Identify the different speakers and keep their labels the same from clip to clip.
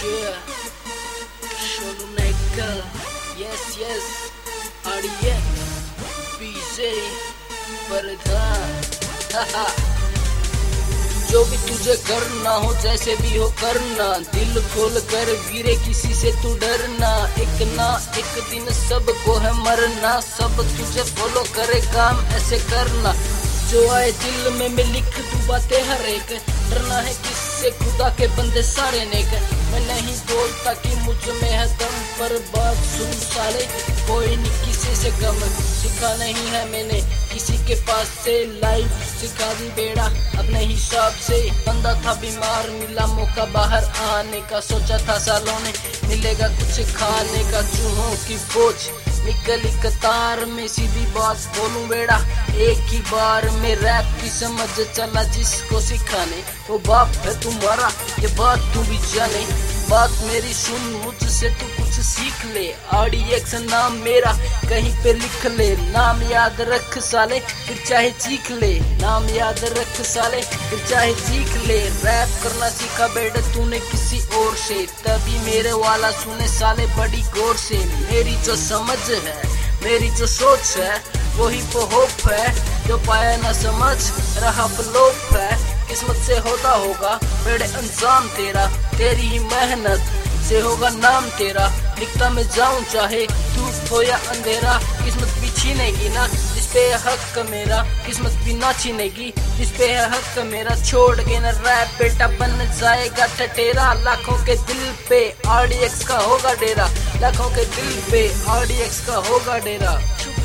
Speaker 1: Yeah, solo nigga. Yes, RDX, BJ, प्रधान। जो भी तुझे करना हो जैसे भी हो करना, दिल खोल कर वीरे किसी से तू डरना। एक ना एक दिन सबको है मरना, सब तुझे फॉलो करे काम ऐसे करना। जो आए दिल में मैं लिख दूं बातें हर एक, डरना है किससे खुदा के बंदे सारे नेक। मैं नहीं बोलता कि मुझ में है दम, पर बात सुन साले कोई नहीं किसी से कम। सीखा नहीं है मैंने किसी के पास से, लाइफ सिखा दी बेड़ा अपने हिसाब से। बंदा था बीमार मिला मौका बाहर आने का, सोचा था सालों में मिलेगा कुछ खाने का। चूहों की फौज निकली कतार में, सीधी बात बोलूं बेड़ा एक ही बार में। रैप की समझ चला जिसको सिखाने, वो बाप है तुम्हारा ये बात तू भी जाने। बात मेरी सुन मुझसे तू कुछ सीख ले, RDX नाम मेरा कहीं पे लिख ले। नाम याद रख साले फिर चाहे चीख ले, नाम याद रख साले फिर चाहे चीख ले। रैप करना सीखा बेटा तूने किसी और से, तभी मेरे वाला सुने साले बड़ी गौर से। मेरी जो समझ है मेरी जो सोच है वही तो होप है, जो पाया ना समझ रहा फ्लोप है। किस्मत से होता होगा बड़े अंजाम तेरा, तेरी ही मेहनत से होगा नाम तेरा। लिखता मैं जाऊं चाहे धूप हो या अंधेरा, किस्मत भी छीनेगी ना जिसपे है हक मेरा। किस्मत भी ना छीनेगी जिसपे है हक मेरा। छोड़ के न रैप बेटा बन जाएगा ठटेरा, लाखों के दिल पे RDX का होगा डेरा। लाखों के दिल पे RDX का होगा डेरा।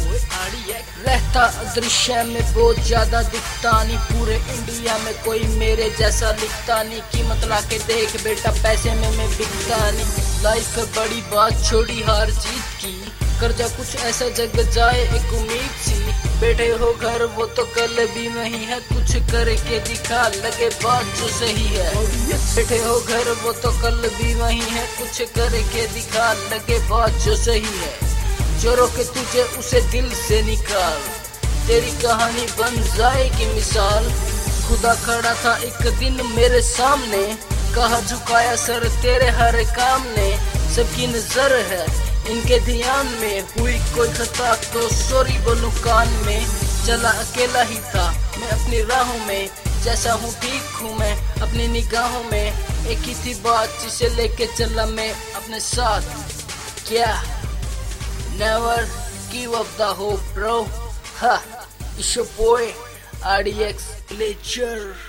Speaker 1: रहता दृश्य में बहुत ज्यादा दिखता नहीं, पूरे इंडिया में कोई मेरे जैसा लिखता नहीं। कीमत ला के देख बेटा पैसे में मैं बिकता नहीं। लाइफ है बड़ी बात छोड़ी हार जीत की, कर जा कुछ ऐसा जग जाए एक उम्मीद सी। बैठे हो घर वो तो कल भी वही है, कुछ करके दिखा लगे बात जो सही है। बैठे हो घर वो तो कल भी वही है, कुछ करके दिखा लगे बात जो सही है। जो रोके तुझे उसे दिल से निकाल, तेरी कहानी बन जाएगी मिसाल। खुदा खड़ा था एक दिन मेरे सामने, कहा झुकाया सर तेरे हर काम ने। सबकी नजर है इनके ध्यान में, हुई कोई खता तो सॉरी बोलूं कान में। चला अकेला ही था मैं अपनी राहों में, जैसा हूँ ठीक हूँ मैं अपनी निगाहों में। एक ही थी बात जिसे लेके चला मैं अपने साथ, क्या never give up the hope bro. Ha, it's your boy RDX Ledger.